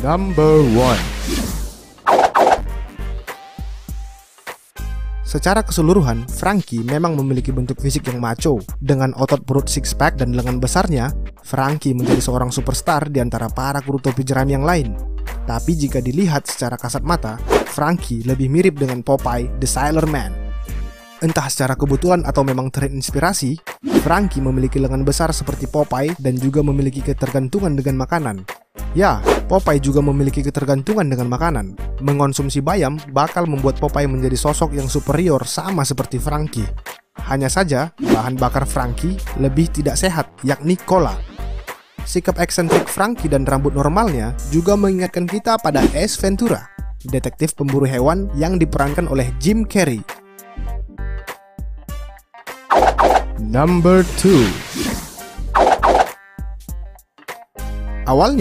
Number 1. Secara keseluruhan, Franky memang memiliki bentuk fisik yang macho. Dengan otot perut six pack dan lengan besarnya, Franky menjadi seorang superstar di antara para kru topi jeram yang lain. Tapi jika dilihat secara kasat mata, Franky lebih mirip dengan Popeye the Sailor Man. Entah secara kebetulan atau memang terinspirasi, Franky memiliki lengan besar seperti Popeye dan juga memiliki ketergantungan dengan makanan. Ya, Popeye juga memiliki ketergantungan dengan makanan. Mengonsumsi bayam bakal membuat Popeye menjadi sosok yang superior sama seperti Franky. Hanya saja, bahan bakar Franky lebih tidak sehat, yakni cola. Sikap eksentrik Franky dan rambut normalnya juga mengingatkan kita pada Ace Ventura, detektif pemburu hewan yang diperankan oleh Jim Carrey. Number 2. Awalnya,